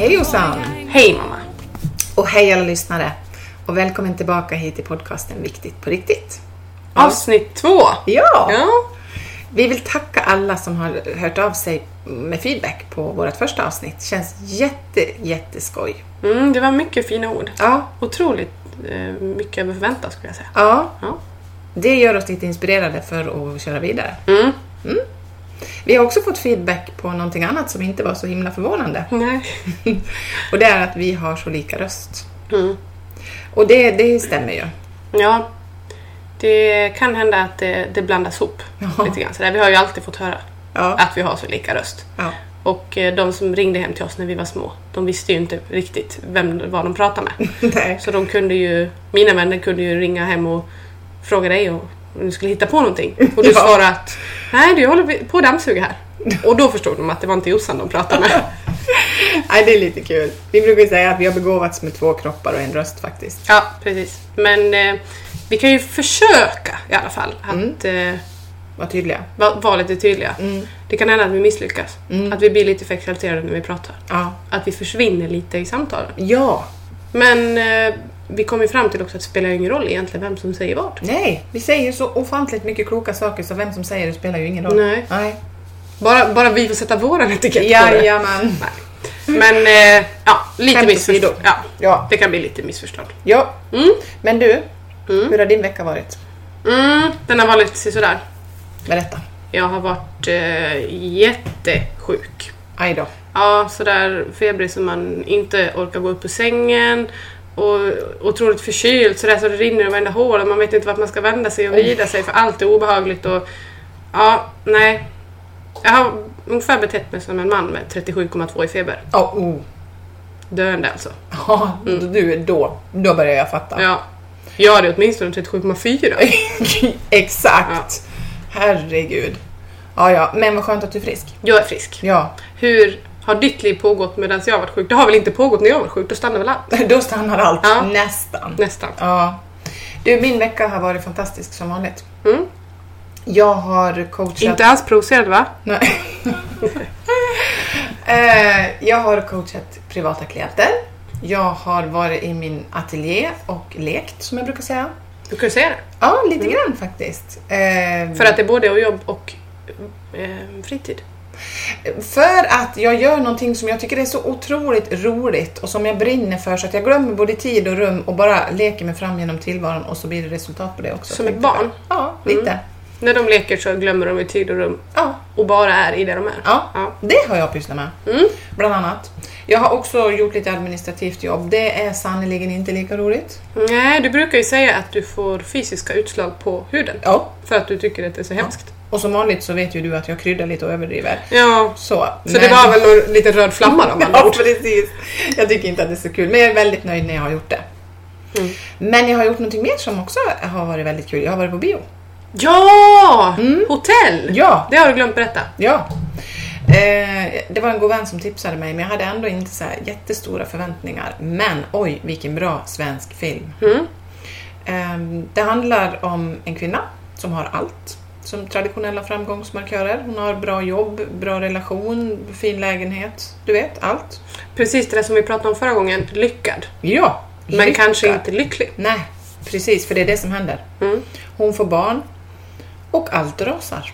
Hej Osan! Hej mamma! Och hej alla lyssnare! Och välkommen tillbaka hit till podcasten Viktigt på riktigt. Avsnitt 2! Ja! Vi vill tacka alla som har hört av sig med feedback på vårt första avsnitt. Det känns jätteskoj. Det var mycket fina ord. Ja. Otroligt mycket över förväntan skulle jag säga. Ja. Det gör oss lite inspirerade för att köra vidare. Vi har också fått feedback på någonting annat som inte var så himla förvånande. Nej. Och det är att vi har så lika röst. Och det stämmer ju. Ja, det kan hända att det blandas ihop lite grann. Så där, vi har ju alltid fått höra att vi har så lika röst. Ja. Och de som ringde hem till oss när vi var små, de visste ju inte riktigt vad de pratade med. Nej. Så mina vänner kunde ju ringa hem och fråga dig om du skulle hitta på någonting. Och du svarade att nej, du håller på att dammsuga här. Och då förstod de att det var inte Jossan de pratade med. Nej, det är lite kul. Vi brukar säga att vi har begåvats med 2 kroppar och en röst faktiskt. Ja, precis. Men vi kan ju försöka i alla fall att vara tydliga. Vara lite tydliga. Det kan hända att vi misslyckas. Att vi blir lite för exalterade när vi pratar. Ja. Att vi försvinner lite i samtalen. Ja. Men vi kommer fram till också att det spelar ingen roll egentligen vem som säger vad. Nej, vi säger så ofantligt mycket kloka saker så vem som säger det spelar ju ingen roll. Nej. Bara vi får sätta våran etikett på det. Jajamän. Men lite missförstånd. Ja, det kan bli lite missförstånd. Ja. Men du, hur har din vecka varit? Den har varit sådär. Berätta. Jag har varit jättesjuk. Aj då. Ja, sådär febrig som man inte orkar gå upp ur sängen. Och otroligt förkyld så det rinner i varenda hål och man vet inte vart man ska vända sig och vrida sig för allt är obehagligt och nej. Jag har ungefär betett mig som en man med 37,2 i feber. Döende alltså. Ja, då börjar jag fatta. Ja, jag hade åtminstone 37,4. Exakt. Ja. Herregud. Ja, men vad skönt att du är frisk. Jag är frisk. Ja. Hur har ditt liv pågått medan jag var sjuk? Det har väl inte pågått när jag var sjuk? Då stannar väl allt? Då stannar allt. Ja. Nästan. Ja. Du, min vecka har varit fantastisk som vanligt. Jag har coachat... Inte alls provocerad, va? Nej. Jag har coachat privata klienter. Jag har varit i min ateljé och lekt, som jag brukar säga. Du kan säga det? Ja, lite grann faktiskt. För att det är både jobb och fritid? För att jag gör någonting som jag tycker är så otroligt roligt och som jag brinner för så att jag glömmer både tid och rum och bara leker mig fram genom tillvaron och så blir det resultat på det också. Som ett barn? Ja, lite. När de leker så glömmer de i tid och rum och bara är i det de är. Ja, det har jag pysslat med. Bland annat. Jag har också gjort lite administrativt jobb. Det är sannoliken inte lika roligt. Nej, du brukar ju säga att du får fysiska utslag på huden. Ja. För att du tycker att det är så hemskt. Och som vanligt så vet ju du att jag kryddar lite och överdriver. Ja, så det var väl någon lite röd flamma då? Ja, precis. Jag tycker inte att det är så kul. Men jag är väldigt nöjd när jag har gjort det. Men jag har gjort någonting mer som också har varit väldigt kul. Jag har varit på bio. Ja! Hotell! Ja. Det har du glömt berätta. Ja. Det var en god vän som tipsade mig. Men jag hade ändå inte så här jättestora förväntningar. Men oj, vilken bra svensk film. Det handlar om en kvinna som har allt. Som traditionella framgångsmarkörer. Hon har bra jobb, bra relation, fin lägenhet. Du vet, allt. Precis det där som vi pratade om förra gången. Lyckad. Ja. Men kanske inte lycklig. Nej, precis. För det är det som händer. Hon får barn. Och allt rasar.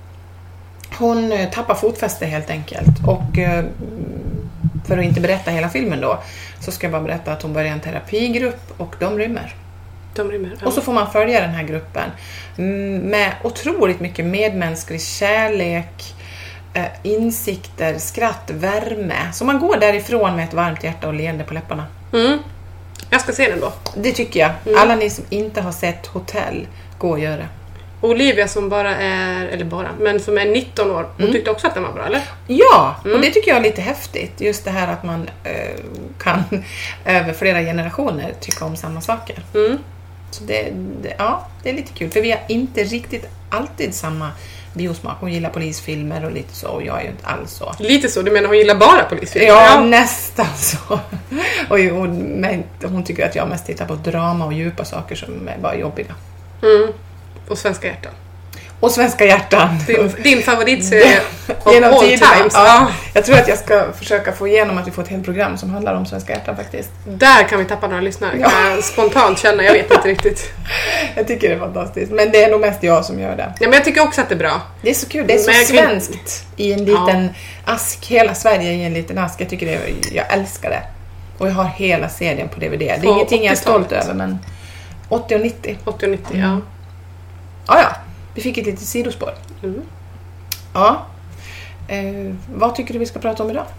Hon tappar fotfäste helt enkelt. Och för att inte berätta hela filmen då. Så ska jag bara berätta att hon börjar en terapigrupp. Och de rymmer. Och så får man följa den här gruppen med otroligt mycket medmänsklig kärlek, insikter, skratt, värme. Så man går därifrån med ett varmt hjärta och leende på läpparna. Jag ska se den då. Det tycker jag. Alla ni som inte har sett Hotell, gå och gör det. Olivia som men som är 19 år, hon tyckte också att den var bra, eller? Ja, och det tycker jag är lite häftigt. Just det här att man kan över flera generationer tycka om samma saker. Så det är lite kul. För vi har inte riktigt alltid samma biosmak. Hon gillar polisfilmer och lite så. Och jag är ju inte alls så. Lite så? Du menar hon gillar bara polisfilmer? Ja, nästan så. Och hon tycker att jag mest tittar på drama och djupa saker som är bara jobbiga. Och svenska hjärtan. Och Svenska hjärtan. Din favoritserie genom all tiderna. times. Ja. Jag tror att jag ska försöka få igenom att vi får ett helt program som handlar om Svenska hjärtan faktiskt. Där kan vi tappa några lyssnare. Kan jag spontant känna, jag vet inte riktigt. Jag tycker det är fantastiskt. Men det är nog mest jag som gör det. Ja, men jag tycker också att det är bra. Det är så kul. Det är så svenskt i en liten ask. Hela Sverige i en liten ask. Jag tycker jag älskar det. Och jag har hela serien på DVD. Det är ingenting jag är stolt över, men 80 och 90. 80 och 90, ja. Ja. Vi fick ett litet sidospår. Ja. Vad tycker du vi ska prata om idag?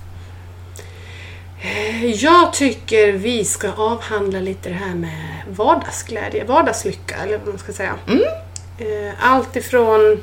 Jag tycker vi ska avhandla lite det här med vardagsglädje, vardagslycka, eller vad man ska säga. Allt ifrån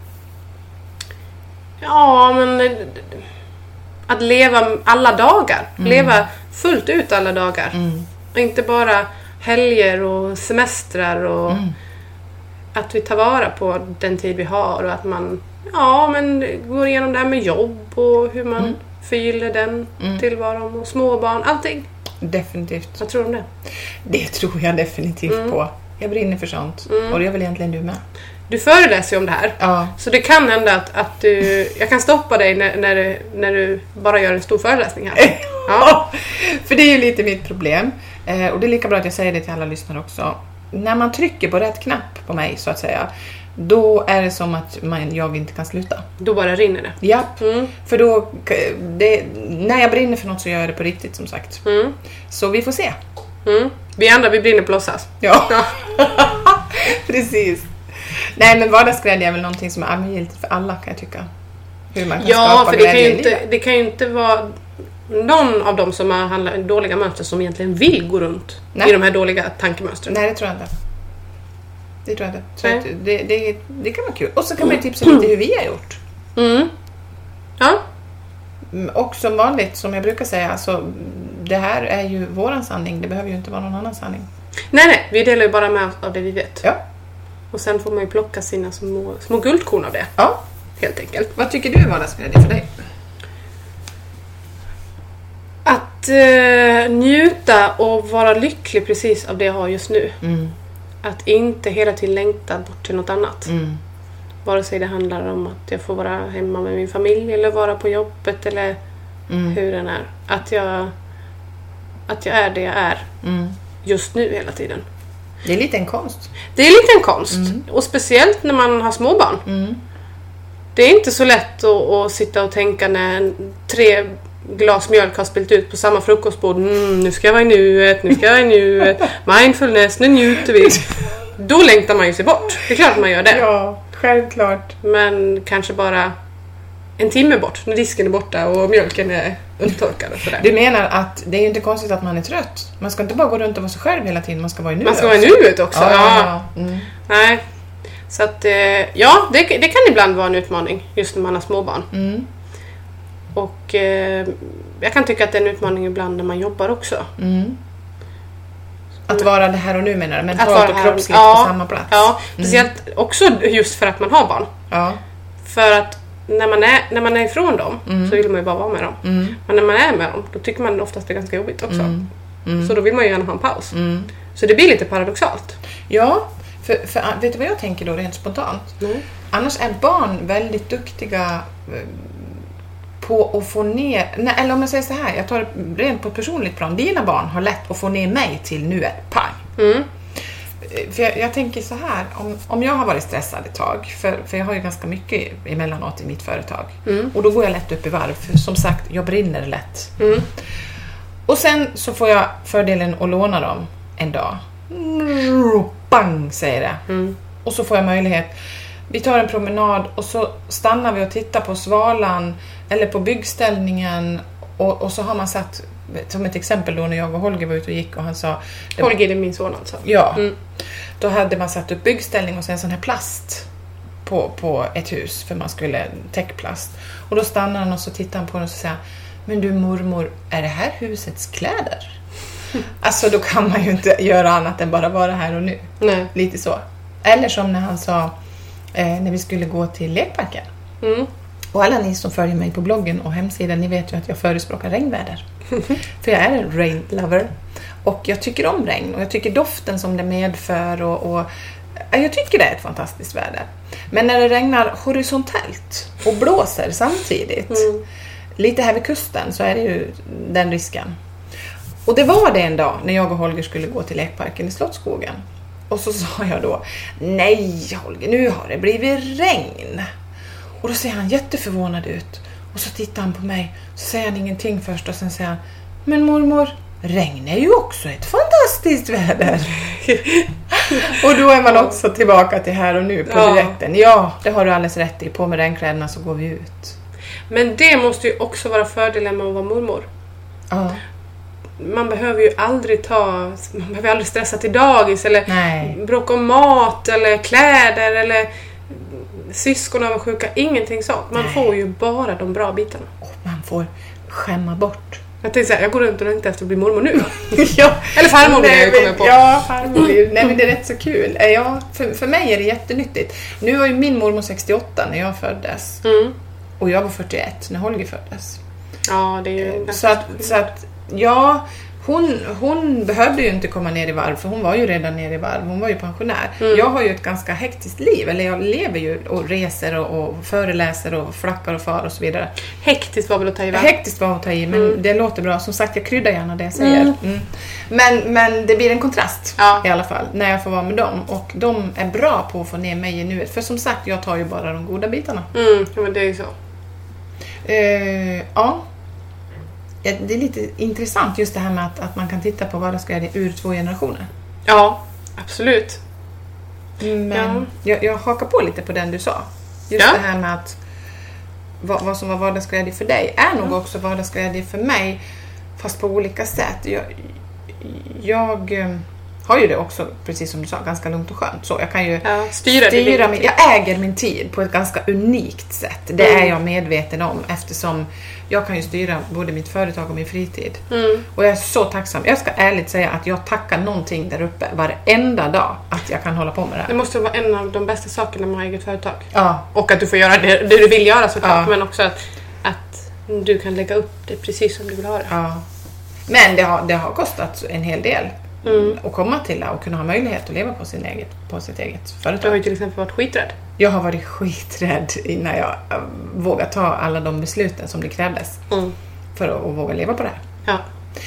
att leva alla dagar. Leva fullt ut alla dagar. Och inte bara helger och semestrar och att vi tar vara på den tid vi har och att man går igenom det här med jobb och hur man fyller den tillvaron och småbarn, allting. Definitivt. Vad tror du om det? Det tror jag definitivt på. Jag brinner för sånt. Och det är väl egentligen du med. Du föreläser ju om det här. Ja. Så det kan hända att jag kan stoppa dig när du bara gör en stor föreläsning här. Ja. För det är ju lite mitt problem. Och det är lika bra att jag säger det till alla lyssnare också. När man trycker på rätt knapp på mig så att säga, då är det som att jag inte kan sluta. Då bara rinner det. Japp. För då, när jag brinner för något så gör jag det på riktigt som sagt. Så vi får se. Vi andra, vi brinner på låtsas. Ja. Precis. Nej, men vardagsglädje är väl någonting som är allmängiltigt för alla, kan jag tycka. Hur man kan skapa för glädje det kan ju inte vara någon av dem som har handlat dåliga mönster som egentligen vill gå runt i de här dåliga tankemönstren. Nej, det tror jag inte. Så det kan vara kul. Och så kan man ju tipsa lite hur vi har gjort. Ja. Och som vanligt, som jag brukar säga, så det här är ju våran sanning. Det behöver ju inte vara någon annan sanning. Nej, vi delar ju bara med av det vi vet. Ja. Och sen får man ju plocka sina små guldkorn av det. Ja. Helt enkelt. Vad tycker du är vardagsglädje för dig? Att njuta och vara lycklig precis av det jag har just nu. Att inte hela tiden längta bort till något annat. Vare sig det handlar om att jag får vara hemma med min familj eller vara på jobbet eller hur den är. Att jag är det jag är just nu hela tiden. Det är lite en konst. Det är lite en konst. Och speciellt när man har småbarn. Det är inte så lätt att sitta och tänka när 3 glas mjölk har spillt ut på samma frukostbord. Nu ska jag vara i nuet. Mindfulness, nu njuter vi. Då längtar man ju sig bort. Det är klart man gör det. Ja, självklart. Men kanske bara en timme bort, när disken är borta och mjölken är upptorkad och sådär. Du menar att det är ju inte konstigt att man är trött. Man ska inte bara gå runt och vara sig själv hela tiden. Man ska vara i nuet. Man ska vara i nuet också. Ja. Nej. Så att, det kan ibland vara en utmaning just när man har småbarn. Och jag kan tycka att det är en utmaning ibland när man jobbar också. Att vara det här och nu, menar du? Mentalt och kroppsligt på samma plats. Ja, speciellt också just för att man har barn. Ja. För att när man är ifrån dem så vill man ju bara vara med dem. Men när man är med dem, då tycker man oftast det är ganska jobbigt också. Så då vill man ju gärna ha en paus. Så det blir lite paradoxalt. Ja, för vet du vad jag tänker då rent spontant? Annars är barn väldigt duktiga på att få ner, eller om jag säger så här, jag tar det rent på ett personligt plan. Dina barn har lätt att få ner mig till nuet. Pang. För jag tänker så här, om jag har varit stressad ett tag, för jag har ju ganska mycket emellanåt i mitt företag. Och då går jag lätt upp i varv. För som sagt, jag brinner lätt. Och sen så får jag fördelen att låna dem en dag. Bang, säger det. Och så får jag möjlighet. Vi tar en promenad och så stannar vi och tittar på svalan eller på byggställningen. Och så har man satt, som ett exempel då när jag och Holger var ute och gick och han sa... Holger är min son alltså. Ja. Då hade man satt upp byggställning och sen sån här plast på ett hus för man skulle täckplast. Och då stannar han och så tittar han på den och så säger: men du mormor, är det här husets kläder? Alltså då kan man ju inte göra annat än bara vara här och nu. Nej. Lite så. Eller som när han sa när vi skulle gå till lekparken. Och alla ni som följer mig på bloggen och hemsidan, ni vet ju att jag förespråkar regnväder. För jag är en rain lover. Och jag tycker om regn. Och jag tycker doften som det medför. Och Jag tycker det är ett fantastiskt väder. Men när det regnar horisontellt och blåser samtidigt, lite här vid kusten, så är det ju den risken. Och det var det en dag när jag och Holger skulle gå till lekparken i Slottsskogen. Och så sa jag då, nej Holger, nu har det blivit regn. Och då ser han jätteförvånad ut. Och så tittar han på mig, så säger han ingenting först och sen säger han, men mormor, regn är ju också ett fantastiskt väder. Och då är man också tillbaka till här och nu på direkten. Ja, det har du alldeles rätt i. På med regnkläderna så går vi ut. Men det måste ju också vara fördelen med att vara mormor. Ja. Man behöver ju aldrig stressa till dagis eller bråka om mat eller kläder eller syskon av sjuka, ingenting sånt. Man får ju bara de bra bitarna. Och man får skämma bort. Jag tänkte säga, jag går runt och längtar efter att bli mormor nu. Ja. Eller farmor blir jag kommer på. Ja, farmor blir. Nej, men det är rätt så kul. Ja, för mig är det jättenyttigt. Nu var ju min mormor 68 när jag föddes. Och jag var 41 när Holger föddes. Ja, det är ju så att ja, hon behövde ju inte komma ner i varv, för hon var ju redan ner i varv. Hon var ju pensionär. Jag har ju ett ganska hektiskt liv, eller jag lever ju och reser och föreläser och flackar och far och så vidare. Hektiskt var väl att ta i, va? Hektiskt var att ta i, men det låter bra. Som sagt, jag kryddar gärna det jag säger. Men det blir en kontrast i alla fall när jag får vara med dem. Och de är bra på att få ner mig i nuet. För som sagt, jag tar ju bara de goda bitarna. Men det är ju så. Ja. Det är lite intressant just det här med att man kan titta på vardagsglädje ur 2 generationer. Ja, absolut. Men jag hakar på lite på den du sa. Just det här med att vad som var vardagsglädje för dig är nog också vardagsglädje för mig, fast på olika sätt. Jag har ju det också, precis som du sa, ganska lugnt och skönt. Så jag kan ju styra jag äger min tid på ett ganska unikt sätt. Det är jag medveten om, eftersom jag kan ju styra både mitt företag och min fritid. Och jag är så tacksam. Jag ska ärligt säga att jag tackar någonting där uppe varenda dag att jag kan hålla på med det här. Det måste vara en av de bästa sakerna med eget företag. Ja. Och att du får göra det du vill göra såklart. Men också att du kan lägga upp det precis som du vill ha det. Ja. Men det har kostat en hel del att komma till och kunna ha möjlighet att leva på sitt eget företag. Du har ju till exempel varit skiträdd. Jag har varit skiträdd innan jag vågade ta alla de besluten som det krävdes för att våga leva på det här. Ja.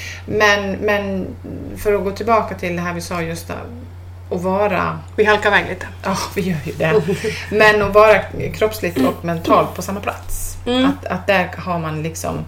Men för att gå tillbaka till det här vi sa just där, att vara... Vi halkar väg lite. Ja, vi gör ju det. Men att vara kroppsligt och mentalt på samma plats. Att där har man liksom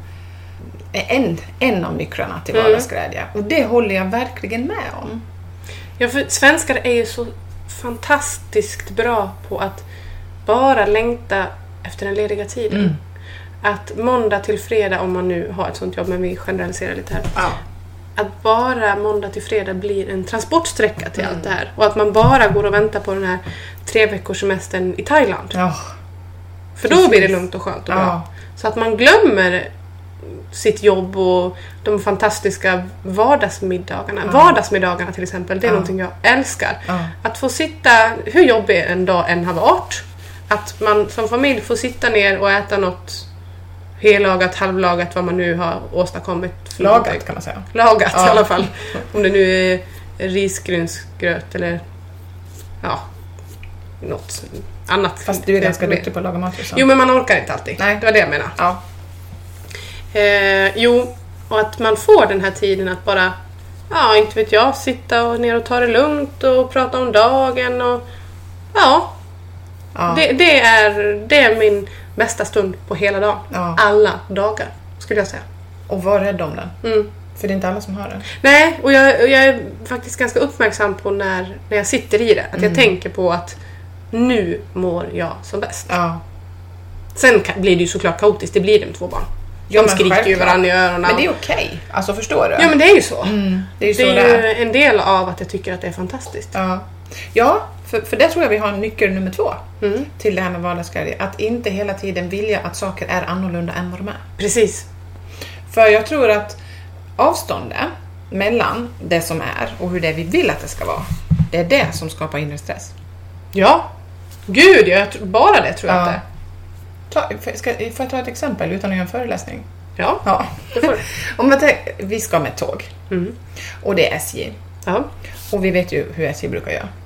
en av nycklarna till vardagsglädje. Och det håller jag verkligen med om. Ja, för svenskar är ju så fantastiskt bra på att bara längta efter den lediga tiden. Att måndag till fredag, om man nu har ett sånt jobb, men vi generaliserar lite här. Ja. Att bara måndag till fredag blir en transportsträcka till allt det här. Och att man bara går och väntar på den här 3 veckors semestern i Thailand. Ja. För då blir det lugnt och skönt och bra. Så att man glömmer sitt jobb och de fantastiska vardagsmiddagarna. Vardagsmiddagarna till exempel, det är någonting jag älskar. Att få sitta, hur jobbig en dag än har varit, att man som familj får sitta ner och äta något hellagat, halvlagat, vad man nu har åstadkommit. Lagat kan man säga. Lagat i alla fall. Om det nu är risgrynsgröt eller något annat. Fast du är ganska duktig på att laga mat. Jo, men man orkar inte alltid. Nej. Det var det jag menade. Ja. Och att man får den här tiden att bara, inte vet jag, sitta och ner och ta det lugnt och prata om dagen och det är min bästa stund på hela dagen. Alla dagar, skulle jag säga. Och var rädd om den. För det är inte alla som har det. Nej, och jag är faktiskt ganska uppmärksam på när jag sitter i det. Att jag tänker på att nu mår jag som bäst. Ja. Sen blir det ju såklart kaotiskt, det blir det med 2 barn. De skriker ju varandra i öronen. Men det är okej. Alltså, förstår du? Ja, men det är ju så. Det är ju en del av att jag tycker att det är fantastiskt. Ja, för det tror jag vi har en nyckel nummer 2 till det här med vardagsglädje. Att inte hela tiden vilja att saker är annorlunda än vad de är. Precis. För jag tror att avståndet mellan det som är och hur det vi vill att det ska vara, det är det som skapar inre stress. Ja. Gud, bara det tror jag att det är. Får jag ta ett exempel utan att göra en föreläsning? Ja. Det får du. Vi ska med tåg. Och det är SJ. Ja. Och vi vet ju hur SJ brukar göra.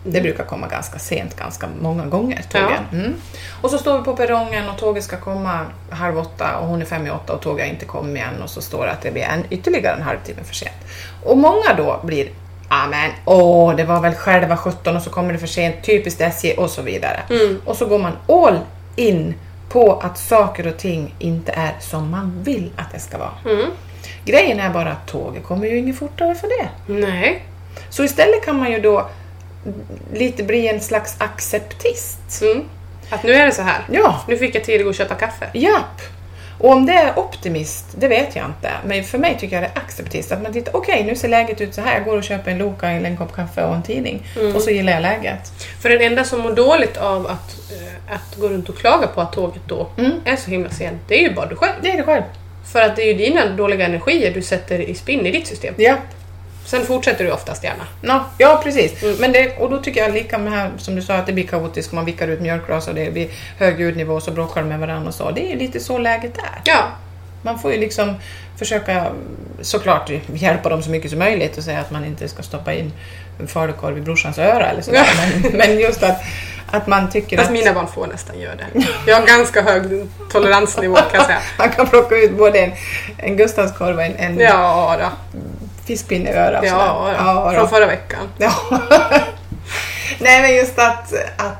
Det brukar komma ganska sent, ganska många gånger tågen. Och så står vi på perrongen och tåget ska komma 7:30 och hon är 7:55 och tåget inte kommer igen och så står det att det blir ytterligare en halvtimme för sent. Och många då blir det var väl själva 17 och så kommer det för sent, typiskt SJ och så vidare. Och så går man all in på att saker och ting inte är som man vill att det ska vara. Grejen är bara att tåget kommer ju inget fortare för det. Nej. Så istället kan man ju då lite bli en slags acceptist. Att nu är det så här. Ja. Nu fick jag tid att gå och köpa kaffe. Japp. Och om det är optimist, det vet jag inte. Men för mig tycker jag det är acceptist. Att man tittar, okej, nu ser läget ut så här. Jag går och köper en Loka, en kopp kaffe och en tidning. Och så gillar jag läget. För den enda som mår dåligt av att gå runt och klaga på att tåget då är så himla sent, det är ju bara du själv. Det är det själv. För att det är ju dina dåliga energier du sätter i spinn i ditt system. Ja. Sen fortsätter du oftast gärna. Ja, precis. Men och då tycker jag lika med här, som du sa, att det blir kaotiskt. Man vickar ut mjölkglas och det blir hög ljudnivå och så bråkar de med varandra och så. Det är ju lite så läget är. Ja. Man får ju liksom försöka såklart hjälpa dem så mycket som möjligt och säga att man inte ska stoppa in en falukorv i brorsans öra eller sådär. Men just att man tycker att mina barn får nästan göra det. Jag har ganska hög toleransnivå kan jag säga. Man kan plocka ut både en Gustavskorv och en fiskpinne i öra. Ja, från förra veckan. Ja. Nej, men just att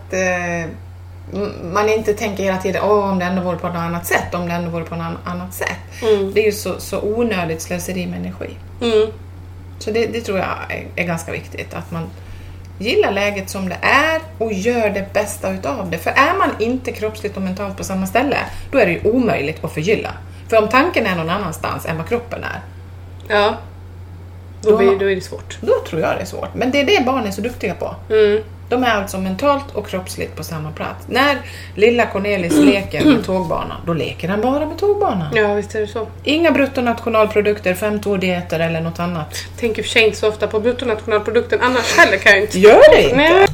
man inte tänker hela tiden om det ändå vore på något annat sätt. Det är ju så onödigt slöseri med energi. Så det tror jag är ganska viktigt. Att man gillar läget som det är och gör det bästa utav det. För är man inte kroppsligt och mentalt på samma ställe, då är det ju omöjligt att förgylla. För om tanken är någon annanstans än vad kroppen är, ja, då är det svårt. Då tror jag det är svårt. Men det är det barn är så duktiga på. De är alltså mentalt och kroppsligt på samma plats. När lilla Cornelis leker med tågbanan, då leker han bara med tågbanan. Ja, visst är det så. Inga bruttonationalprodukter, 5-2-dieter eller något annat. Tänker för sig inte så ofta på bruttonationalprodukten, annars heller kan jag inte. Gör det inte? Nej.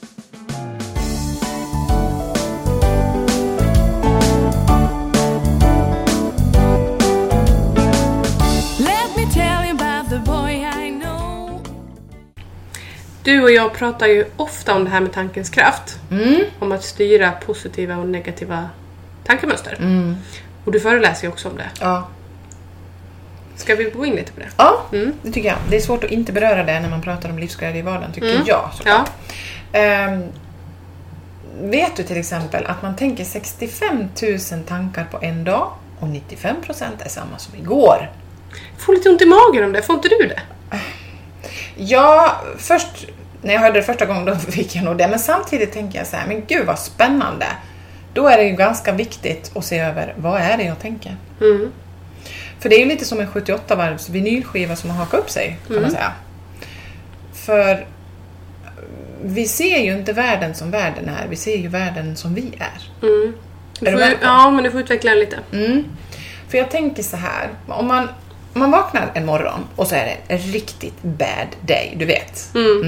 Du och jag pratar ju ofta om det här med tankens kraft. Om att styra positiva och negativa tankemönster. Och du föreläser ju också om det. Ja. Ska vi gå in lite på det? Ja, det tycker jag. Det är svårt att inte beröra det när man pratar om livsglädje i vardagen, tycker jag. Såklart. Ja. Vet du till exempel att man tänker 65 000 tankar på en dag och 95% är samma som igår? Jag får lite ont i magen om det. Får inte du det? Ja, först när jag hörde det första gången då fick jag nog det. Men samtidigt tänker jag så här, men gud vad spännande. Då är det ju ganska viktigt att se över, vad är det jag tänker? För det är ju lite som en 78-varvs vinylskiva som har hakat upp sig, kan man säga. För vi ser ju inte världen som världen är. Vi ser ju världen som vi är. Ja, men du får utveckla lite. För jag tänker så här, om man vaknar en morgon och så är det en riktigt bad day, du vet.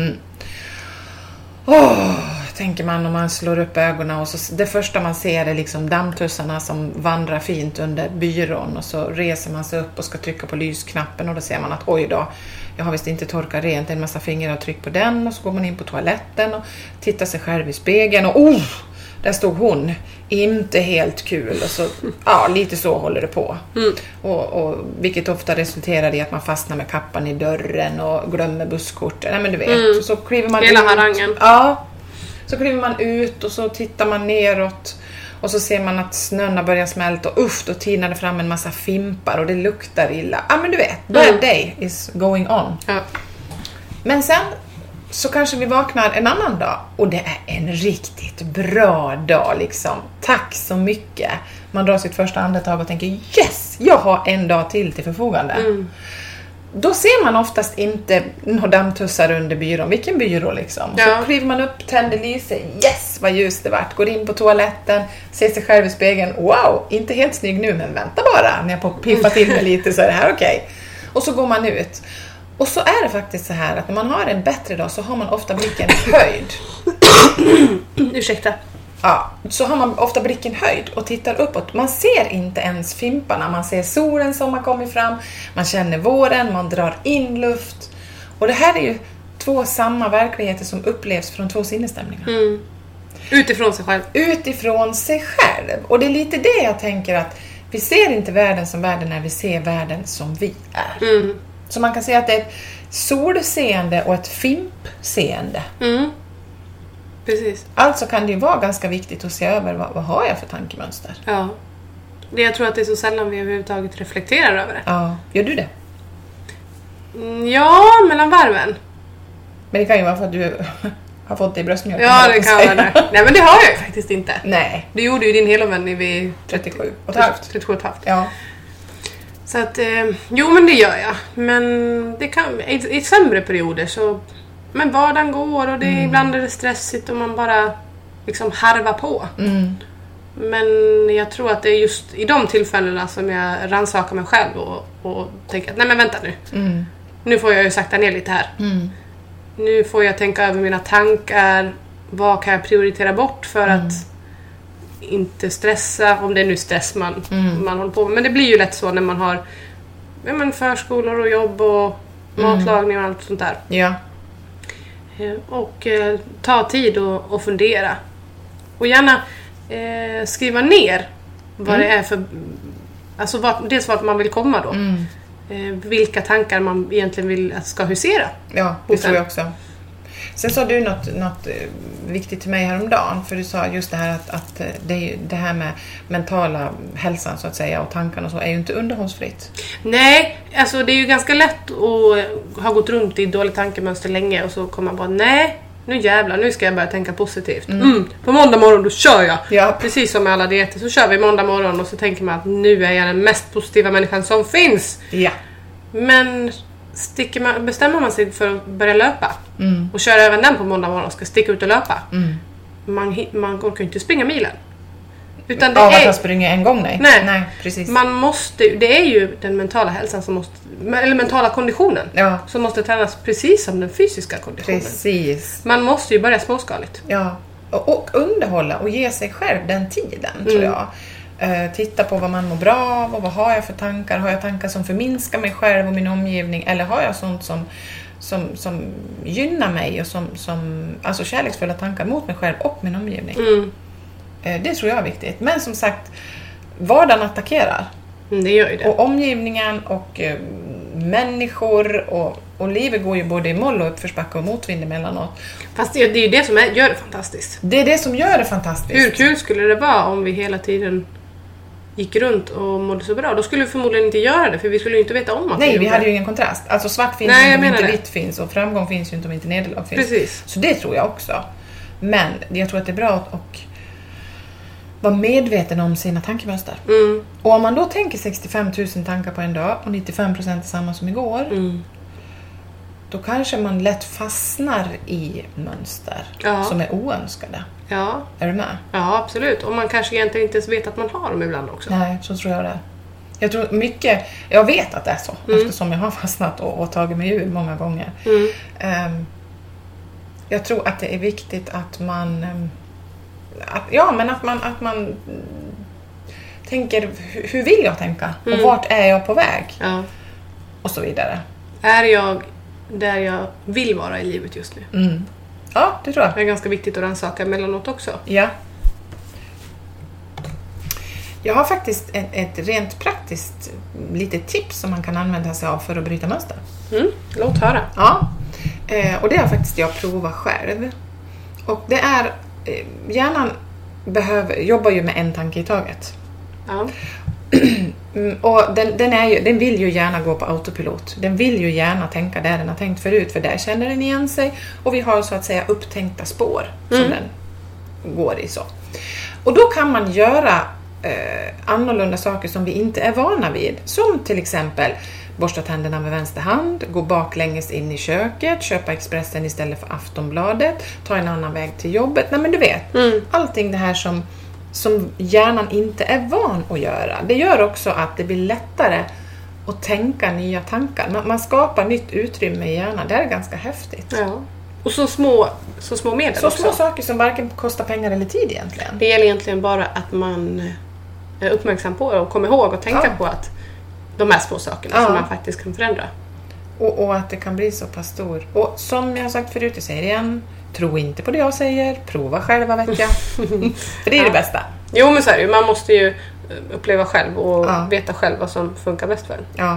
Tänker man om man slår upp ögonen och så det första man ser är liksom dammtussarna som vandrar fint under byrån och så reser man sig upp och ska trycka på lysknappen och då ser man att oj då, jag har visst inte torkat rent, en massa fingeravtryck på den, och så går man in på toaletten och tittar sig själv i spegeln och där stod hon, inte helt kul, och så, lite så håller det på. Och vilket ofta resulterar i att man fastnar med kappan i dörren och glömmer busskortet. Nej, men du vet, så kliver man hela ut. harangen. Ja, så kliver man ut och så tittar man neråt och så ser man att snön har börjat smälta och då tinar det fram en massa fimpar och det luktar illa. Men du vet, bad day is going on. Ja. Men sen så kanske vi vaknar en annan dag och det är en riktigt bra dag liksom. Tack så mycket. Man drar sitt första andetag och tänker yes, jag har en dag till förfogande. Då ser man oftast inte några dammtussar under byrån. Vilken byrå liksom. Ja. Så kliver man upp, tänder lyset. Yes, vad ljus det vart. Går in på toaletten, ser sig själv i spegeln. Wow, inte helt snygg nu, men vänta bara. När jag får piffa till mig lite så är det här okej. Och så går man ut. Och så är det faktiskt så här att när man har en bättre dag så har man ofta blicken höjd. Ursäkta. Ja, så har man ofta blicken höjd och tittar uppåt. Man ser inte ens fimparna. Man ser solen som har kommit fram. Man känner våren, man drar in luft. Och det här är ju två samma verkligheter som upplevs från två sinnesstämningar. Utifrån sig själv. Utifrån sig själv. Och det är lite det jag tänker, att vi ser inte världen som världen när vi ser världen som vi är. Så man kan säga att det är ett solseende och ett fimpseende. Precis. Alltså kan det ju vara ganska viktigt att se över vad har jag för tankemönster. Ja. Jag tror att det är så sällan vi överhuvudtaget reflekterar över det. Ja, gör du det? Ja, mellan varven. Men det kan ju vara för att du har fått det i bröstmjölk. Ja, det kan vara det. Nej, men det har jag ju faktiskt inte. Nej. Du gjorde ju din helomvändning vid 37,5. Ja. Så att, jo men det gör jag. Men det kan, i sämre perioder så, men vardagen går och det ibland är det stressigt och man bara liksom harvar på. Men jag tror att det är just i de tillfällena som jag rannsakar mig själv och tänker att nej men vänta nu. Nu får jag ju sakta ner lite här. Nu får jag tänka över mina tankar. Vad kan jag prioritera bort för att inte stressa, om det är nu stress man håller på med. Men det blir ju lätt så när man har förskolor och jobb och matlagning och allt sånt där. Ja. Och ta tid och fundera. Och gärna skriva ner vad det är för, alltså dels vart man vill komma då. Vilka tankar man egentligen vill att ska husera. Ja, det tror jag också. Sen sa du något viktigt till mig häromdagen, för du sa just det här att det är ju det här med mentala hälsan så att säga och tankarna och så är ju inte underhållsfritt. Nej, alltså det är ju ganska lätt att ha gått runt i dåligt tankemönster länge och så kommer man bara nej, nu jävlar, nu ska jag börja tänka positivt. På måndag morgon då kör jag. Ja. Precis som med alla dieter så kör vi måndag morgon och så tänker man att nu är jag den mest positiva människan som finns. Ja. Men bestämmer man sig för att börja löpa och köra även den på måndag morgon och ska sticka ut och löpa. Man orkar ju inte springa milen. Utan det är att man springer en gång, nej, precis. Man måste, det är ju den mentala hälsan som måste, eller mentala konditionen som måste tränas precis som den fysiska konditionen. Precis. Man måste ju börja småskaligt. Ja, och underhålla och ge sig själv den tiden tror jag. Titta på vad man mår bra av och vad har jag för tankar. Har jag tankar som förminskar mig själv och min omgivning, eller har jag sånt som gynnar mig och som alltså kärleksfulla tankar mot mig själv och min omgivning. Det tror jag är viktigt. Men som sagt, vardagen attackerar. Det gör ju det. Och omgivningen och människor och livet går ju både i moll och uppförsbacke och motvind emellanåt. Fast det är ju det som gör det fantastiskt. Det är det som gör det fantastiskt. Hur kul skulle det vara om vi hela tiden gick runt och mådde så bra? Då skulle vi förmodligen inte göra det, för vi skulle ju inte veta om att vi hade ju ingen kontrast. Alltså svart finns ju om inte vitt finns, och framgång finns ju inte om inte nederlag finns. Precis. Så det tror jag också. Men jag tror att det är bra att vara medveten om sina tankemönster. Och om man då tänker 65 000 tankar på en dag och 95% är samma som igår, då kanske man lätt fastnar i mönster som är oönskade. Ja. Är du med? Ja, absolut. Och man kanske egentligen inte ens vet att man har dem ibland också. Nej, så tror jag det. Jag tror mycket, jag vet att det är så, eftersom jag har fastnat och tagit mig ur många gånger. Jag tror att det är viktigt att man att man tänker, hur vill jag tänka? Och vart är jag på väg? Ja. Och så vidare. Är jag där jag vill vara i livet just nu? Ja, det tror jag. Det är ganska viktigt att rannsaka emellanåt också. Ja. Jag har faktiskt ett rent praktiskt litet tips som man kan använda sig av för att bryta mönster. Låt höra. Ja. Och det har faktiskt jag provat själv. Och det är hjärnan jobbar ju med en tanke i taget. Ja. Och den vill ju gärna gå på autopilot. Den vill ju gärna tänka där den har tänkt förut, för där känner den igen sig. Och vi har så att säga upptänkta spår som den går i så. Och då kan man göra annorlunda saker som vi inte är vana vid. Som till exempel borsta tänderna med vänster hand, gå baklänges in i köket, köpa Expressen istället för Aftonbladet, ta en annan väg till jobbet. Nej men du vet, allting det här som hjärnan inte är van att göra. Det gör också att det blir lättare att tänka nya tankar. Man skapar nytt utrymme i hjärnan. Det är ganska häftigt. Ja. Och så små medel så också. Små saker som varken kostar pengar eller tid egentligen. Det gäller egentligen bara att man är uppmärksam på och kommer ihåg och tänka på att de här små sakerna som man faktiskt kan förändra. Och att det kan bli så pass stor. Och som jag har sagt förut, jag säger igen, tro inte på det jag säger, prova själva vet jag. För det är det bästa. Jo, men så är det ju. Man måste ju uppleva själv och veta själv vad som funkar bäst för en. Ja.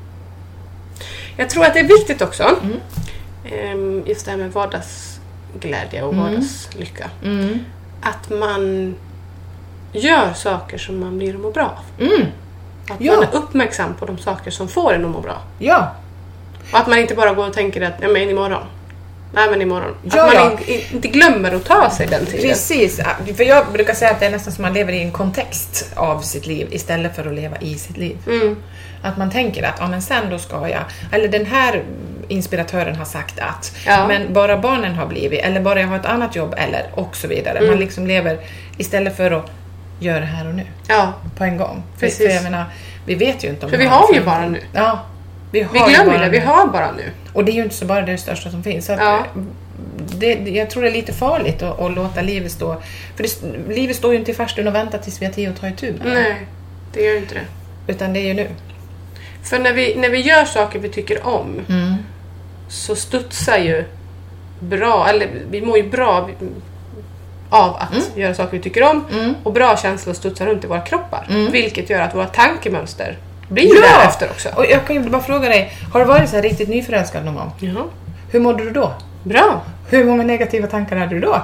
Jag tror att det är viktigt också, just det här med vardagsglädje och vardagslycka. Att man gör saker som man blir att må bra av. Att man är uppmärksam på de saker som får en att må bra. Ja. Och att man inte bara går och tänker att men imorgon. Nej, men imorgon. Att man inte glömmer att ta sig den tiden. Precis. För jag brukar säga att det är nästan som man lever i en kontext av sitt liv istället för att leva i sitt liv. Att man tänker att men sen då ska jag, eller den här inspiratören har sagt att, men bara barnen har blivit, eller bara jag har ett annat jobb, eller och så vidare. Man liksom lever istället för att göra det här och nu. Ja. På en gång. För jag menar, vi vet ju inte om för vi har ju bara nu. Ja. Vi glömmer det, vi har bara nu. Och det är ju inte så bara det största som finns. Så att jag tror det är lite farligt att låta livet stå. För livet står ju inte i farstun och väntar tills vi har tid att ta itu med. Nej, det gör inte det. Utan det är ju nu. För när vi gör saker vi tycker om så studsar ju bra, eller vi mår ju bra av att göra saker vi tycker om och bra känslor studsar runt i våra kroppar. Vilket gör att våra tankemönster blir därefter också. Och jag kan ju bara fråga dig, har du varit så här riktigt nyförälskad någon gång? Ja. Hur mådde du då? Bra. Hur många negativa tankar hade du då?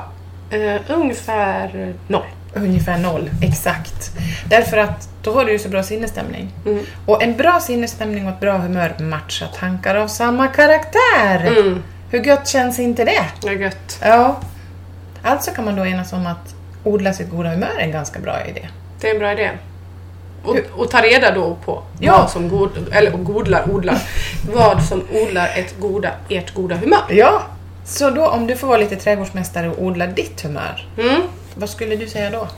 Ungefär 0. Ungefär 0, exakt. Därför att då har du ju så bra sinnesstämning. Och en bra sinnesstämning och ett bra humör matchar tankar av samma karaktär. Hur gött känns inte det? Det är gött. Ja. Alltså kan man då enas om att odla sitt goda humör är en ganska bra idé. Det är en bra idé. Och ta reda då på vad som odlar vad som odlar ert goda humör. Ja, så då om du får vara lite trädgårdsmästare och odla ditt humör, vad skulle du säga då?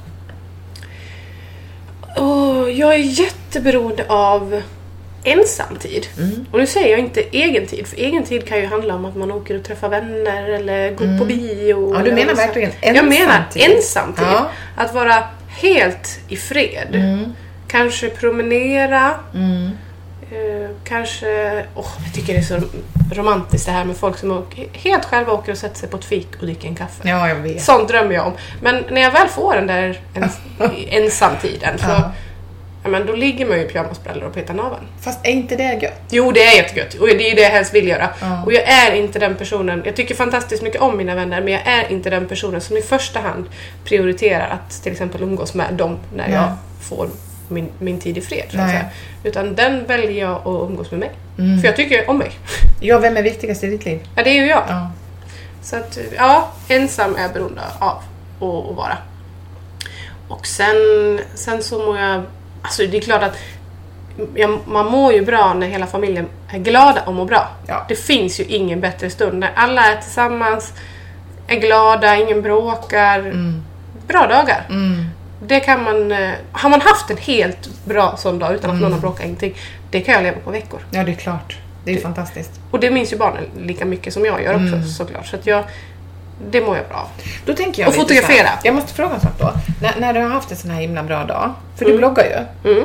Jag är jätteberoende av ensamtid. Och nu säger jag inte egen tid, för egen tid kan ju handla om att man åker och träffar vänner eller går på bio. Ja, du menar verkligen ensamtid? Jag menar ensamtid. Ja. Att vara helt i fred. Kanske promenera. Kanske... jag tycker det är så romantiskt det här med folk som helt själva åker och sätter sig på ett fik och dricker en kaffe. Ja, jag vet. Sånt drömmer jag om. Men när jag väl får den där ensamtiden men då ligger man ju i pyjamasbrallor och petar naveln. Fast är inte det gött? Jo, det är jättegött. Och det är det jag helst vill göra. Och jag är inte den personen... Jag tycker fantastiskt mycket om mina vänner, men jag är inte den personen som i första hand prioriterar att till exempel umgås med dem när jag får min tid i fred. Så att säga. Utan den väljer jag att umgås med mig. För jag tycker om mig. Ja, vem är viktigast i ditt liv? Ja, det är ju jag. Ja. Så att, ensam är beroende av att vara. Och sen så mår jag... Alltså det är klart att man mår ju bra när hela familjen är glada och mår bra. Ja. Det finns ju ingen bättre stund när alla är tillsammans, är glada, ingen bråkar. Bra dagar. Det kan man... Har man haft en helt bra sån dag utan att någon har bråkat ingenting, det kan jag leva på veckor. Ja, det är klart. Det är ju fantastiskt. Och det minns ju barnen lika mycket som jag gör också, såklart. Så att det mår jag bra av. Då tänker jag och fotografera. Jag måste fråga en sak då. När du har haft en sån här himla bra dag, för du bloggar ju.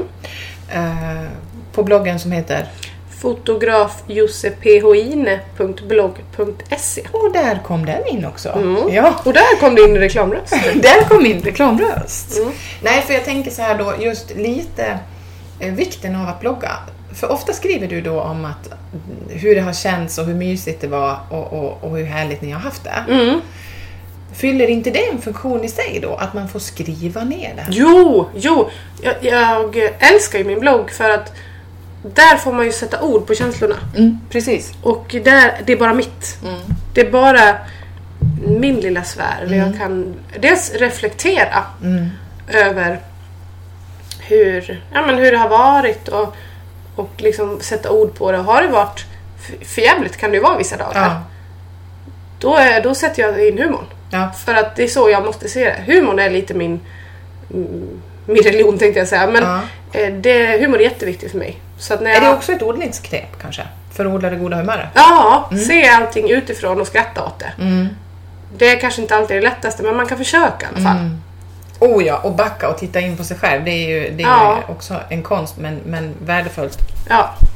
På bloggen som heter fotografjosephoine.blogg.se. Och där kom den in också. Ja. Och där kom det in reklamröst. Där kom in reklamröst. Nej, för jag tänker så här då, just lite vikten av att blogga. För ofta skriver du då om att hur det har känts och hur mysigt det var och hur härligt ni har haft det. Fyller inte det en funktion i sig då? Att man får skriva ner det? Jo. Jag älskar ju min blogg för att där får man ju sätta ord på känslorna. Precis. Och där, det är bara mitt. Det är bara min lilla sfär. Där jag kan dels reflektera över hur det har varit och liksom sätta ord på det. Har det varit för jävligt kan det ju vara vissa dagar. Då sätter jag in humorn. Ja. För att det är så jag måste se det. Humorn är lite min religion tänkte jag säga. Men humor är jätteviktigt för mig. Så att är det också ett odlingsknep kanske? För att odla det goda humöret? Ja, se allting utifrån och skratta åt det. Det är kanske inte alltid det lättaste, men man kan försöka i alla fall. Och backa och titta in på sig själv. Det är ju också en konst, men värdefullt. Ja.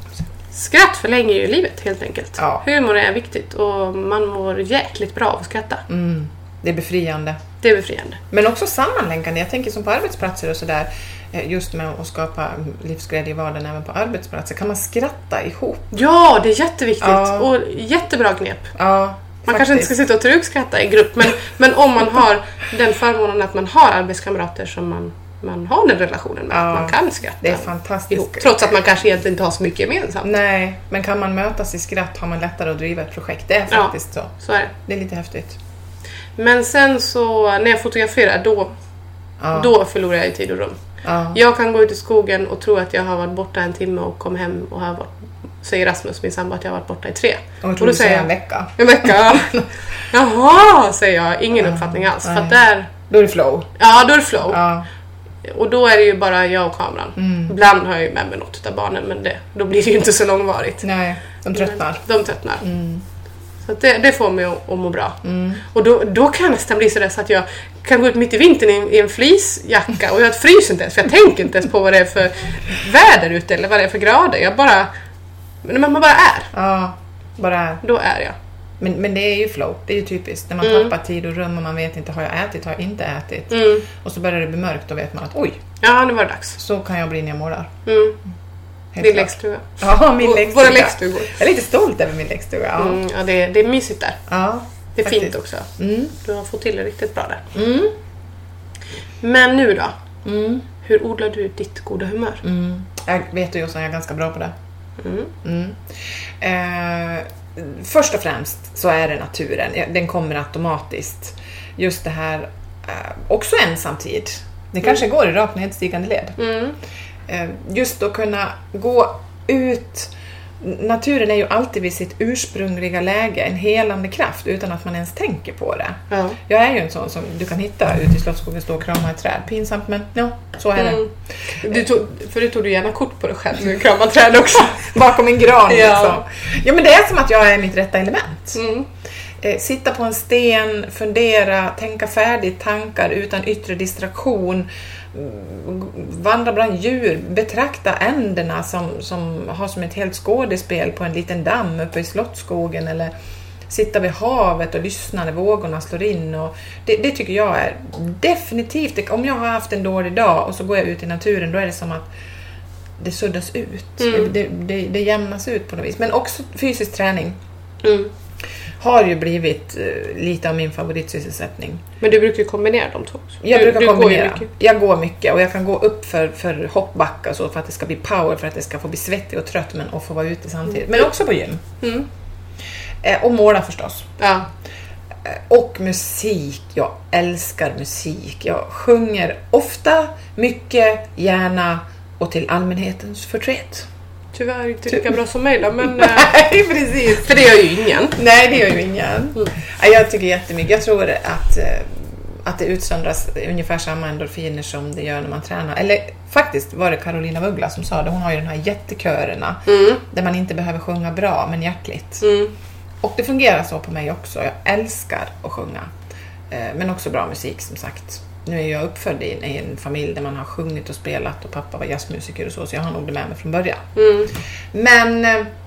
skratt förlänger ju livet helt enkelt. Ja. Humor är viktigt och man mår jäkligt bra av att skratta. Det är befriande. Det är befriande. Men också sammanlänkande. Jag tänker som på arbetsplatser och sådär. Just med att skapa livsglädje i vardagen även på arbetsplatser. Kan man skratta ihop? Ja, det är jätteviktigt. Och jättebra knep. Ja, man kanske inte ska sitta och trukskratta i grupp. Men om man har den förmånen att man har arbetskamrater som man har den relationen med. Att man kan skratta. Det är fantastiskt. Ihop, trots att man kanske egentligen inte har så mycket gemensamt. Nej, men kan man mötas i skratt har man lättare att driva ett projekt. Det är faktiskt så. Så är det. Det är lite häftigt. Men sen så när jag fotograferar då förlorar jag i tid och rum. Jag kan gå ut i skogen och tro att jag har varit borta en timme och kom hem och har varit, säger Rasmus, min sambo, att jag har varit borta i 3. Och då säger jag en vecka. En vecka. Jaha, säger jag. Ingen uppfattning alls. För att då är det flow. Ja, då är det flow. Och då är det ju bara jag och kameran. Ibland har jag ju med mig något av barnen, men då blir det ju inte så långvarigt. Nej, de tröttnar. Så att det får mig att må bra. Och då kan jag nästan bli sådär så att jag kan gå ut mitt i vintern i en fleecejacka och jag fryser inte ens, för jag tänker inte ens på vad det är för väder ute eller vad det är för grader. Man bara är. Ja, bara är. Då är jag. Men det är ju flow, det är ju typiskt. När man tappar tid och rum och man vet inte, har jag ätit, har jag inte ätit. Och så börjar det bli mörkt, då vet man att oj. Ja, nu var det dags. Så kan jag bli när jag målar. Din läggstuga. Ja, min läggstuga. Våra läggstugor. Jag är lite stolt över min läggstuga. Ja, det är mysigt där. Ja, det är faktiskt fint också. Du har fått till det riktigt bra där. Men nu då? Hur odlar du ditt goda humör? Jag vet ju, Jossan, jag är ganska bra på det. Först och främst så är det naturen. Den kommer automatiskt. Just det här, också ensamtid. Det kanske går i rakt nedstigande led. Just att kunna gå ut. Naturen är ju alltid vid sitt ursprungliga läge, en helande kraft utan att man ens tänker på det. Jag är ju en sån som du kan hitta ute i Slottsskogen, stå och krama ett träd. Pinsamt, men ja, så är det. Du tog gärna kort på dig själv när du kramar träd också. Bakom en gran liksom. Ja, men det är som att jag är mitt rätta element. Sitta på en sten, fundera, tänka färdigt tankar utan yttre distraktion, vandra bland djur, betrakta änderna som har som ett helt skådespel på en liten damm uppe i Slottsskogen, eller sitta vid havet och lyssna när vågorna slår in. Och det tycker jag är definitivt, om jag har haft en dålig dag och så går jag ut i naturen, då är det som att det suddas ut. Det jämnas ut på något vis. Men också fysisk träning har ju blivit lite av min favoritsysselsättning. Men du brukar ju kombinera de två också. Jag brukar kombinera. Jag går mycket och jag kan gå upp för hoppbacka så för att det ska bli power, för att det ska få bli svettig och trött, men och få vara ute samtidigt. Men också på gym. Och måla förstås. Ja. Och musik. Jag älskar musik. Jag sjunger ofta, mycket, gärna och till allmänhetens förtret. Tyvärr inte lika bra som mig då, men... Nej, precis. För det gör ju ingen. Nej, det gör ju ingen. Jag tycker jättemycket. Jag tror att det utsöndras ungefär samma endorfiner som det gör när man tränar. Eller faktiskt var det Carolina Vugla som sa det. Hon har ju den här jättekörerna där man inte behöver sjunga bra, men hjärtligt. Och det fungerar så på mig också. Jag älskar att sjunga. Men också bra musik, som sagt. Nu är jag uppfödd i en familj där man har sjungit och spelat och pappa var jazzmusiker och så jag har nog det med mig från början. Men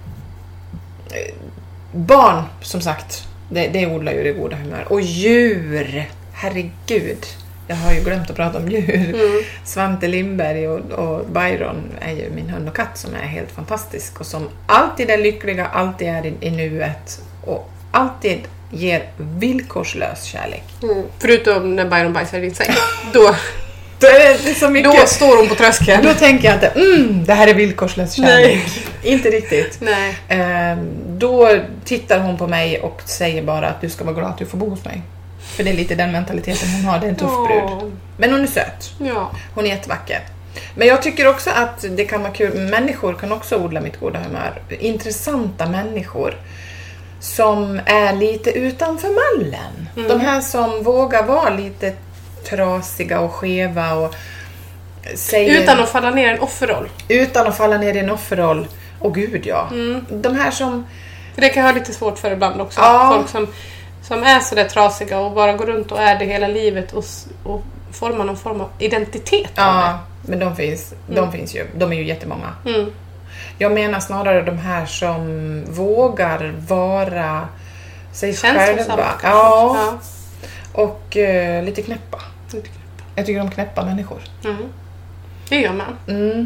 barn, som sagt, det odlar ju det goda humör. Och djur, herregud. Jag har ju glömt att prata om djur. Svante Lindberg och Byron är ju min hund och katt som är helt fantastisk. Och som alltid är lyckliga, alltid är i nuet och alltid ger villkorslös kärlek. Förutom när Byron bajsar i din säng. Då det så mycket. Då står hon på tröskeln. Då tänker jag inte, det här är villkorslös kärlek. Nej. Inte riktigt. Nej. Då tittar hon på mig och säger bara att du ska vara glad att du får bo hos mig. För det är lite den mentaliteten hon har. Det är en tuff brud. Men hon är söt. Ja. Hon är jättevacker. Men jag tycker också att det kan vara kul. Människor kan också odla mitt goda humör. Intressanta människor som är lite utanför mallen. De här som vågar vara lite trasiga och skeva och säger, utan att falla ner i en offerroll. Utan att falla ner i en offerroll. Och gud, ja. De här som... För det kan jag ha lite svårt för ibland också. Ja. Folk som är så där trasiga och bara går runt och är det hela livet och formar någon form av identitet. Ja, men de finns ju. De är ju jättemånga. Jag menar snarare de här som vågar vara sig själva. Ja. Och lite knäppa. Jag tycker om knäppa människor. Det gör man.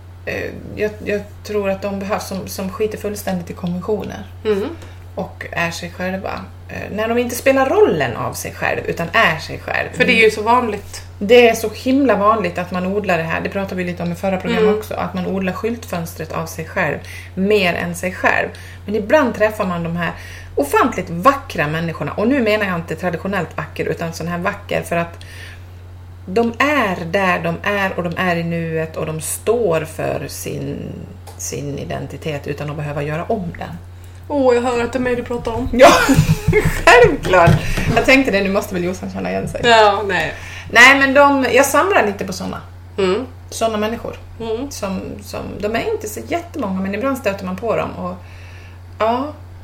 Jag tror att de behövs som skiter fullständigt i konventioner. Och är sig själva. När de inte spelar rollen av sig själv utan är sig själv. För det är ju så vanligt. Det är så himla vanligt att man odlar det här. Det pratade vi lite om i förra programmet också. Att man odlar skyltfönstret av sig själv. Mer än sig själv. Men ibland träffar man de här ofantligt vackra människorna. Och nu menar jag inte traditionellt vacker utan sån här vacker för att de är där de är och de är i nuet och de står för sin identitet utan att behöva göra om den. Jag hör att det är mig du pratar om. Ja, självklart. Jag tänkte det, nu måste väl Jossan känna igen sig. Ja, nej. Nej, men jag samlar lite på såna. Såna människor. Som, de är inte så jättemånga, men ibland stöter man på dem. Och, ja.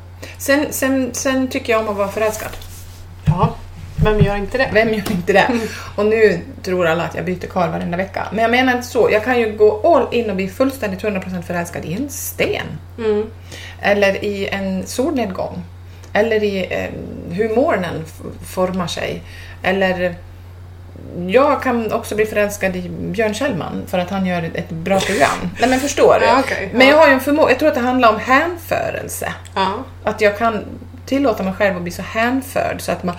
Sen tycker jag om att vara förälskad. Ja, vem gör inte det? Vem gör inte det? Och nu tror alla att jag byter karl varenda vecka. Men jag menar inte så. Jag kan ju gå all in och bli fullständigt 100% förälskad i en sten. Eller i en solnedgång. Eller i hur morgonen formar sig. Eller jag kan också bli förälskad i Björn Kjellman för att han gör ett bra program. Nej, men förstår du? Ja, okay, men jag har ju en förmåga, jag tror att det handlar om hänförelse. Att jag kan tillåta mig själv att bli så hänförd så att man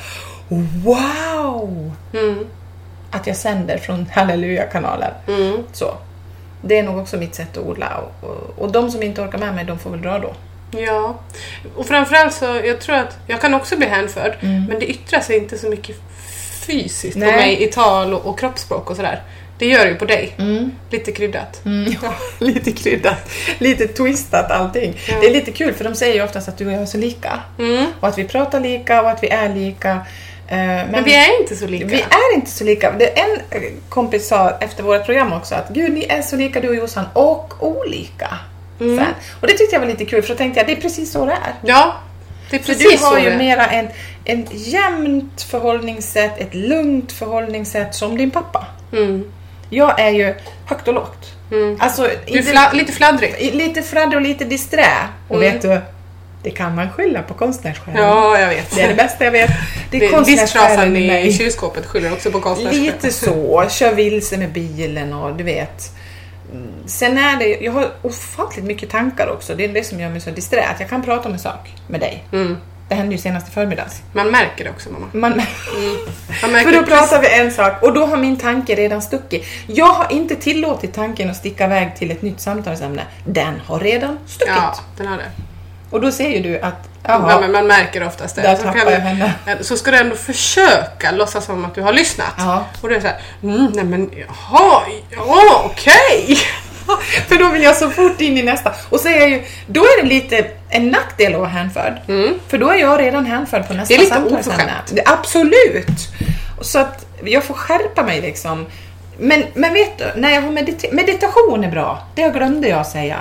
wow! Att jag sänder från Halleluja-kanalen. Så. Det är nog också mitt sätt att odla. Och de som inte orkar med mig, de får väl dra då. Ja. Och framförallt så, jag tror att jag kan också bli hänförd. Men det yttrar sig inte så mycket fysiskt på mig i tal och kroppsspråk och sådär. Det gör ju på dig. Lite kryddat. Ja, lite kryddat. Lite twistat allting. Ja. Det är lite kul för de säger ju oftast att du och jag är så lika. Och att vi pratar lika och att vi är lika. Men vi är inte så lika. Vi är inte så lika. En kompis sa efter vårt program också att gud, ni är så lika du och Jossan och olika. Sen. Och det tyckte jag var lite kul för då tänkte jag det är precis så det är. Ja, det är precis för du har så ju mera en jämnt förhållningssätt, ett lugnt förhållningssätt som din pappa. Jag är ju högt och lågt. Alltså, du är lite fladdrig. Lite fladdrig och lite disträ. Och vet du, det kan man skylla på konstnärssjälen. Ja, jag vet. Det är det bästa jag vet. Det är konstnärssjälen i kylskåpet skyller också på konstnärssjälen. Lite så. Kör vilse med bilen och du vet. Sen är det, jag har ofattligt mycket tankar också. Det är det som gör mig så disträ. Att jag kan prata om en sak med dig. Det hände ju senast i förmiddags. Man märker det också, mamma. Man märker för då pratar vi en sak och då har min tanke redan stuckit. Jag har inte tillåtit tanken att sticka iväg till ett nytt samtalsämne. Den har redan stuckit. Ja, den har det. Och då ser ju du att ja, men man märker oftast det. Där tappar jag henne. Så ska du ändå försöka låtsas som att du har lyssnat. Ja. Och det är så här, nej men jaha, ja, okej. För då vill jag så fort in i nästa. Och så är jag ju, då är det lite en nackdel att vara hänförd. För då är jag redan hänförd på nästa samtalsämne. Det är lite oförskämt. Absolut. Så att jag får skärpa mig liksom. Men vet du, när jag har meditation är bra. Det glömde jag säga.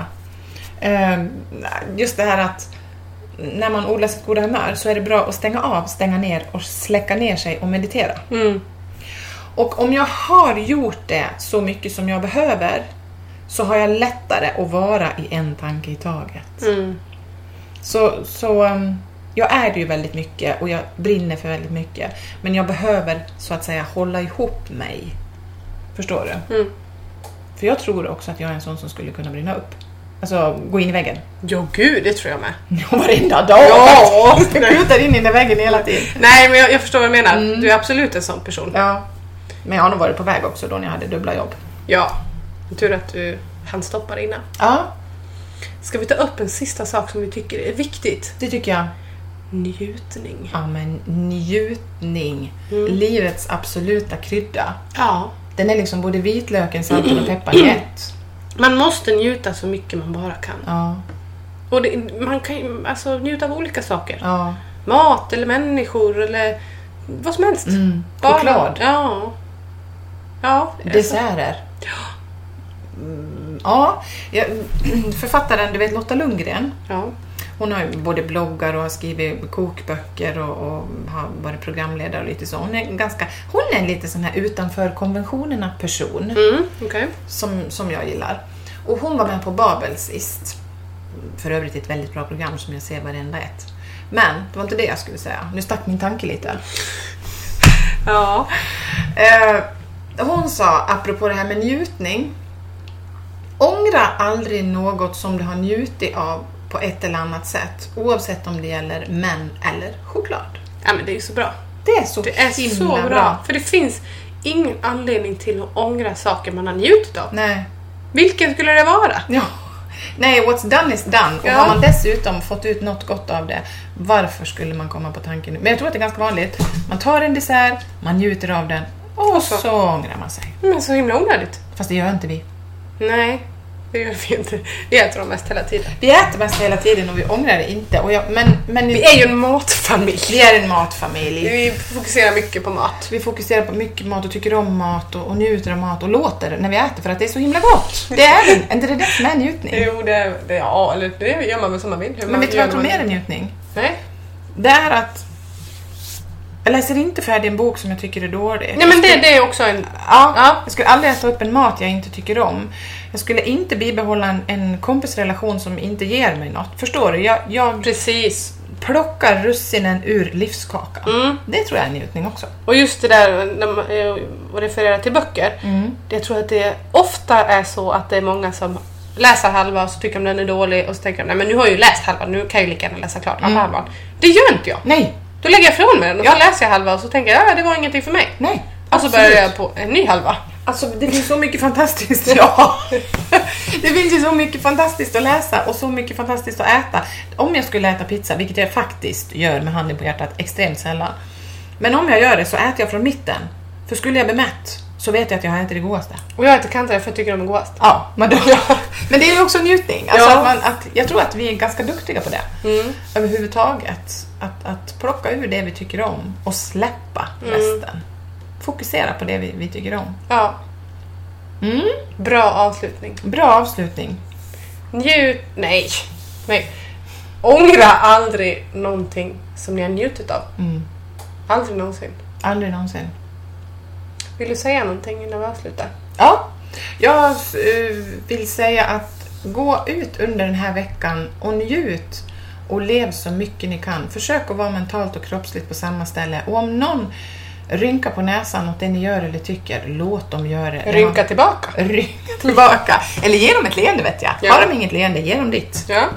Just det här att när man odlar sitt goda humör så är det bra att stänga av, stänga ner och släcka ner sig och meditera. Och om jag har gjort det så mycket som jag behöver så har jag lättare att vara i en tanke i taget. Så jag är det ju väldigt mycket och jag brinner för väldigt mycket. Men jag behöver så att säga hålla ihop mig. Förstår du? För jag tror också att jag är en sån som skulle kunna brinna upp. Alltså gå in i väggen. Jo gud, det tror jag med. Ja, varenda dag. Ja, jag skjuter in i väggen hela tiden. Nej, men jag förstår vad du menar. Du är absolut en sån person. Ja. Men jag har nog varit på väg också då när jag hade dubbla jobb. Ja, tur att du hann stoppa innan. Ja. Ska vi ta upp en sista sak som vi tycker är viktigt? Det tycker jag. Njutning. Ja, men njutning. Livets absoluta krydda. Ja. Den är liksom både vitlöken, salten och peppar i ett. Man måste njuta så mycket man bara kan. Ja. Och man kan ju alltså njuta av olika saker. Ja. Mat eller människor eller vad som helst. Choklad. Ja. Ja. Desserter. Ja. Författaren, du vet Lotta Lundgren. Ja. Hon har ju både bloggar och har skrivit kokböcker och har varit programledare och lite så. Hon är en lite sån här utanför konventionerna person. Okay. Som jag gillar. Och hon var med på Babel sist. För övrigt ett väldigt bra program som jag ser varenda ett. Men det var inte det jag skulle säga. Nu stack min tanke lite. Ja. Hon sa, apropå det här med njutning. Ångra aldrig något som du har njutit av på ett eller annat sätt. Oavsett om det gäller män eller choklad. Ja, men det är ju så bra. Det är så bra. För det finns ingen anledning till att ångra saker man har njutit av. Nej. Vilken skulle det vara? Ja. Nej, what's done is done. Och har man dessutom fått ut något gott av det, varför skulle man komma på tanken nu? Men jag tror att det är ganska vanligt. Man tar en dessert, man njuter av den och så ångrar man sig. Men så himla onödigt. Fast det gör inte vi. Nej, det gör vi inte. Vi äter dem mest hela tiden. Vi äter mest hela tiden och vi ångrar det inte. Och men vi är ju en matfamilj. Vi är en matfamilj. Vi fokuserar mycket på mat. Vi fokuserar på mycket mat och tycker om mat och njuter av mat och låter när vi äter för att det är så himla gott. Det är inte det som är njutning. Jo, det gör man väl som man vill. Men vet du vad jag tror mer är njutning? Nej. Det är att jag läser inte färdig en bok som jag tycker är dålig. Nej, men det är också en... Ja, jag skulle aldrig äta upp en mat jag inte tycker om. Jag skulle inte bibehålla en kompisrelation som inte ger mig något. Förstår du? Jag Precis. Plockar russinen ur livskakan. Mm. Det tror jag är njutning också. Och just det där när man refererar till böcker. Jag tror att det ofta är så att det är många som läser halva och så tycker de den är dålig och så tänker de, nej men nu har jag ju läst halva, nu kan jag ju lika gärna läsa klart halvan. Det gör inte jag. Nej. Då lägger jag ifrån mig den och så läser jag halva och så tänker jag, det var ingenting för mig. Nej. Och så börjar jag på en ny halva. Alltså det finns så mycket fantastiskt. Ja. Det finns ju så mycket fantastiskt att läsa och så mycket fantastiskt att äta. Om jag skulle äta pizza, vilket jag faktiskt gör med handen på hjärtat extremt sällan. Men om jag gör det så äter jag från mitten. För skulle jag bli mätt så vet jag att jag har ätit det godaste. Och jag äter kanter för jag tycker de är godast. Ja, men det är ju också njutning. Alltså jag tror att vi är ganska duktiga på det. Överhuvudtaget. Att plocka ur det vi tycker om och släppa resten. Fokusera på det vi tycker om. Ja. Bra avslutning. Bra avslutning. Nej. Ångra aldrig någonting som ni har njutit av. Aldrig någonsin. Aldrig någonsin. Vill du säga någonting innan vi avslutar? Ja, jag vill säga att gå ut under den här veckan och njut och lev så mycket ni kan. Försök att vara mentalt och kroppsligt på samma ställe. Och om någon rynkar på näsan åt det ni gör eller tycker, låt dem göra det. Rynka tillbaka. Rynka tillbaka. Eller ge dem ett leende, vet jag. Ja. Har de inget leende, ge dem ditt. Ja.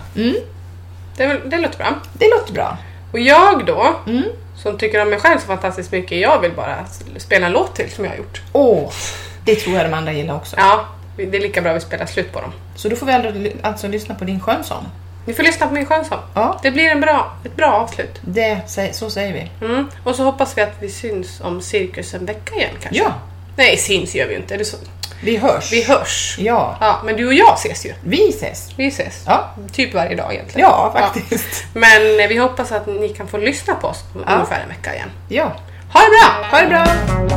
Det låter bra. Det låter bra. Och jag då, som tycker om mig själv så fantastiskt mycket, jag vill bara spela en låt till som jag har gjort. Det tror jag de andra gillar också. Ja, det är lika bra att vi spelar slut på dem. Så då får vi alltså lyssna på din skönsång. Vi får lyssna på min skönsång. Ja. Det blir ett bra avslut. Så säger vi. Och så hoppas vi att vi syns om cirkus en vecka igen kanske. Ja. Nej, syns gör vi inte. Är det så? Vi hörs. Ja, men du och jag ses ju. Vi ses. Ja. Typ varje dag egentligen. Ja, faktiskt. Ja. Men vi hoppas att ni kan få lyssna på oss ungefär en vecka igen. Ja. Ha det bra! Ha det bra!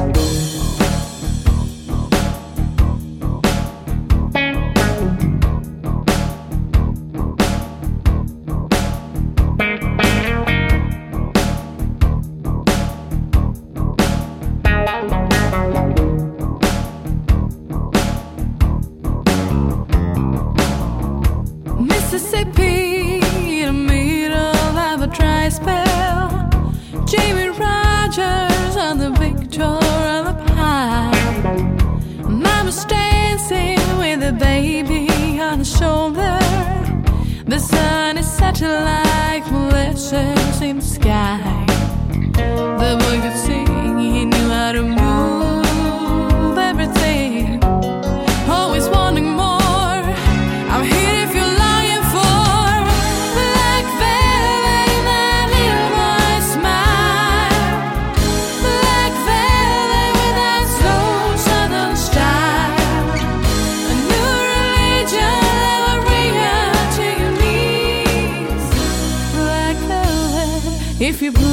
Mississippi, in the middle of a dry spell. Jamie Rogers on the Victor of the pie. Mama's dancing with a baby on her shoulder. The sun is setting like molasses in the sky. The boy could sing, he knew how to move everything. Always wanting more. I'm here if you're longing for black velvet in that little boy's smile. Black velvet with that slow southern style. A new religion that will bring you to your knees. Black velvet, if you